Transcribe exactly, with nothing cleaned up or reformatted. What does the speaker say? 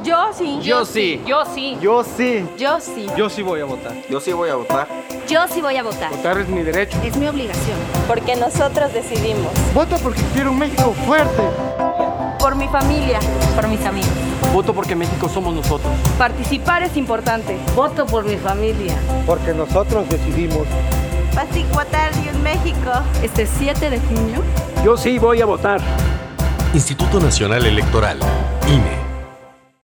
Yo sí. Yo sí. Yo sí. Yo sí. Yo sí. Yo sí voy a votar. Yo sí voy a votar. Yo sí voy a votar. Votar es mi derecho. Es mi obligación. Porque nosotros decidimos. Voto porque quiero un México fuerte. Por mi familia. Por mis amigos. Voto porque México somos nosotros. Participar es importante. Voto por mi familia. Porque nosotros decidimos. Votar y un México. Este siete de junio. Yo sí voy a votar. Instituto Nacional Electoral, I N E.